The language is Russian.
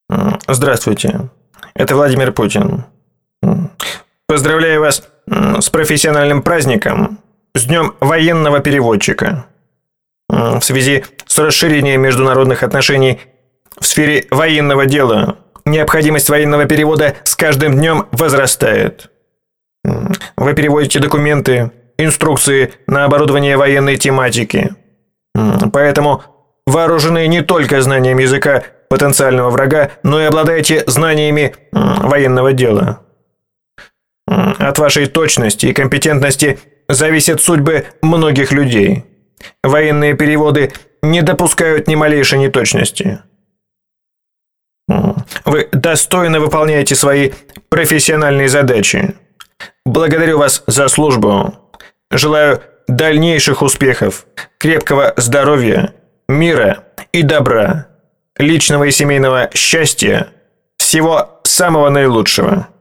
Здравствуйте. Это Владимир Путин. Поздравляю вас с профессиональным праздником, с Днем военного переводчика. В связи с расширением международных отношений в сфере военного дела необходимость военного перевода с каждым днем возрастает. Вы переводите документы, инструкции на оборудование военной тематики. Поэтому вооружены не только знанием языка потенциального врага, но и обладаете знаниями военного дела. От вашей точности и компетентности зависят судьбы многих людей. Военные переводы не допускают ни малейшей неточности. Вы достойно выполняете свои профессиональные задачи. Благодарю вас за службу. Желаю дальнейших успехов, крепкого здоровья, мира и добра, личного и семейного счастья, всего самого наилучшего.